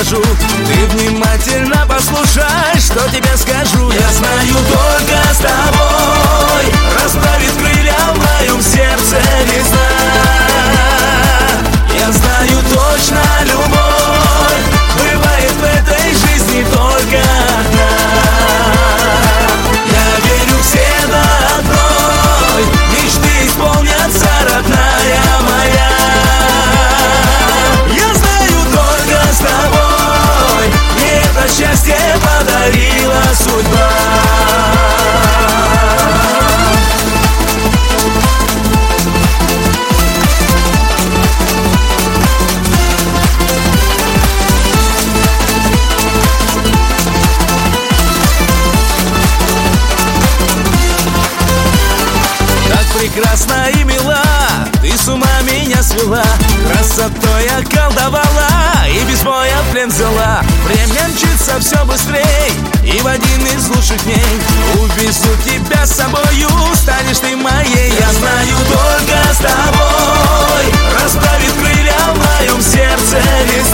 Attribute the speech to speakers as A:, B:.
A: расскажу. Ты внимательно послушай, что тебе скажу. Я знаю, только с тобой расправит крылья в моем сердце весна. Я знаю точно, любовь бывает в этой жизни только одна. Я верю все до одной, мечты исполнятся, родная моя. Я знаю, только с тобой мне это счастье подарила судьба. Прекрасна и мила, ты с ума меня свела. Красотой околдовала и без боя в плен взяла. Время мчится все быстрей, и в один из лучших дней увезу тебя с собою, станешь ты моей. Я знаю, только с тобой расправит крылья в моем сердце весна.